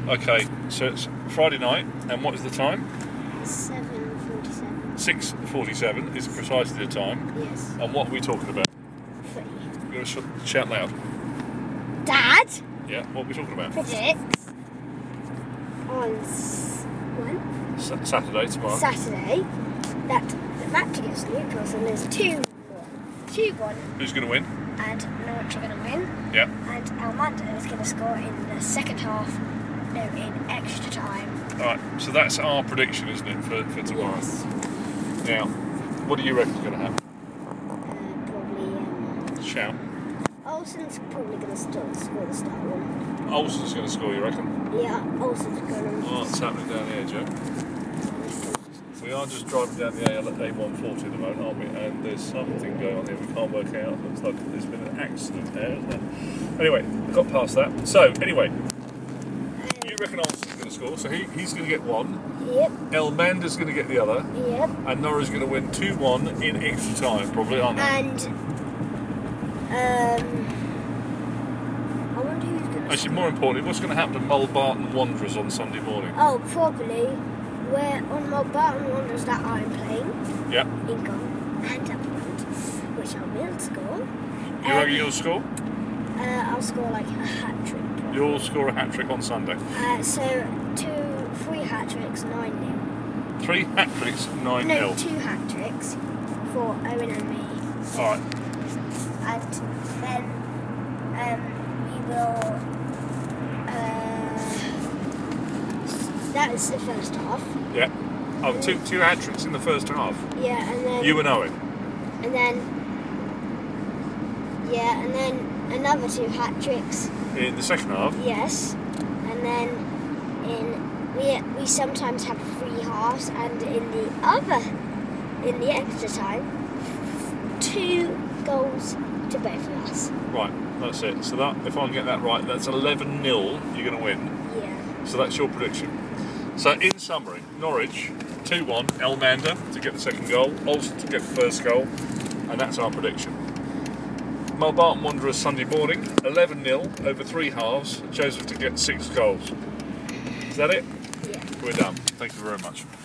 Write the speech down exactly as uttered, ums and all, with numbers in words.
Okay, so it's Friday night, and what is the time? seven forty-seven. six forty-seven is precisely the time. Yes. And what are we talking about? Three. You're going to sh shout loud. Dad Yeah, what are we talking about? predicts on s- when? S Saturday, tomorrow. Saturday that the match against Newcastle is two one. two one. Who's going to win? And Norwich are going to win. Yeah. And Almanda is going to score in the second half, no, in extra time. Alright, so that's our prediction, isn't it, for, for tomorrow? Yes. Now, what do you reckon is going to happen? Uh, probably. Um, Shout. Olsen's probably going to still score the start one. Olsen's going to score, you reckon? Yeah, Olsen's going to. Oh, what's happening down here, Joe? We are just driving down the A one forty at the moment, aren't we? And there's something going on here we can't work out. Looks like there's been an accident there, isn't there? Anyway, we got past that. So, anyway, you reckon Olsen's going to score, so he, he's going to get one. Yep. Elmander's going to get the other. Yep. And Norwich going to win two one in extra time, probably, aren't they? And um, I wonder who's going to. Actually, more importantly, what's going to happen to Mulbarton Wanderers on Sunday morning? Oh, probably. We're on Mulbarton Wanderers that I'm playing. Yeah. In goal and up front, which I will score. You reckon you'll score? Uh, I'll score like a hat trick. Probably. You'll score a hat trick on Sunday. Uh, so two, three hat tricks, nine nil. Three hat tricks, nine No, nil. two hat tricks for Owen and me. All right. And then um, we will. Uh, that is the first half. Yeah. Oh, two two hat tricks in the first half. Yeah, and then. You and Owen. And then. Yeah, and then another two hat tricks. In the second half. Yes, and then in we we sometimes have three halves, and in the other in the extra time, two goals to both of us. Right. That's it. So that, if I can get that right, that's eleven nil. You're going to win. Yeah. So that's your prediction. So in summary, Norwich two one, Elmander to get the second goal, Olsen to get the first goal, and that's our prediction. Mulbarton Wanderers Sunday morning, eleven nil over three halves, Joseph to get six goals. Is that it? Yeah. We're done. Thank you very much.